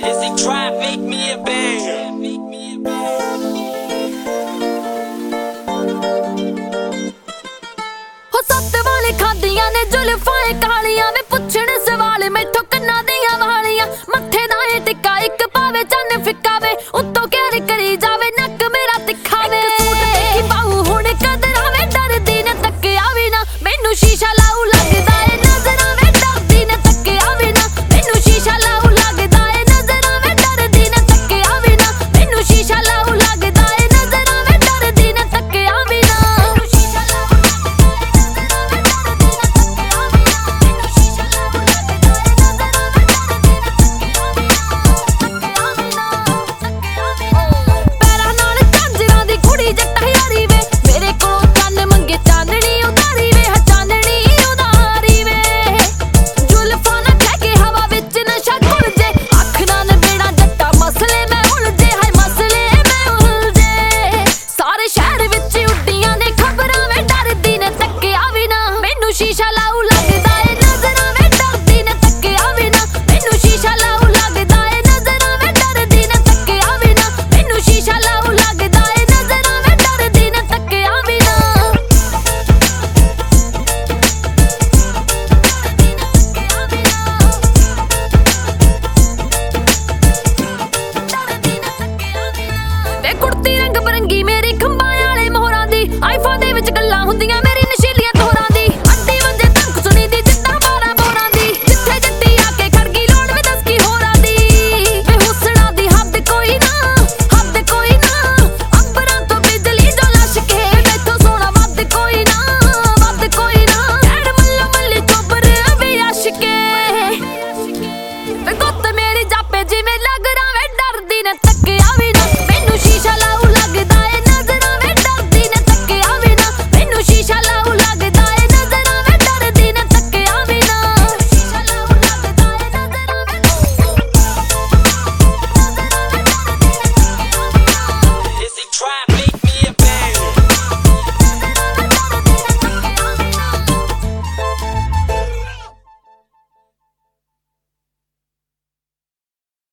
Is he try to make me a bang? हो सत्त वाले खादियां ने जुल्फां कालियां वे पुछण सवाल मैथों कन्नां दियां वालियां मत्थे दा ए टिक्का इक पावे चन्न फिक्का वे उत्तों कहर करी जावे नक मेरा तिखा वे देखी पाऊ हुण कदरां वे डरदी ने तक्किया वी ना मैनू शीशा लाऊ लगदा ए नजरां वे डरदी ने तक्किया वी ना मैनू शीशा लाऊ लगदा ए नजरां वे डरदी ने तक्किया वी ना मैनू शीशा लाऊ लगदा ए नजरां वे डरदी ने तक्किया वी ना मैनू शीशा लाऊ शीशा लाऊ लगदा ए नजरां वे डरदी ने तक्किया वी ना मैनू शीशा लाऊ लगदा ए नजरां वे डरदी ने तक्किया वी ना मैनू शीशा लाऊ लगदा ए नजरां वे डरदी ने तक्किया वी ना वे कुर्ती रंग बरंगी मेरी खंबां वाले मोहरां दी आईफोन दे विच गल्लां हुंदियां मेरी नशीलियां तोहरां दी मेरी जापे जिवें लग रहा वे डरदी ने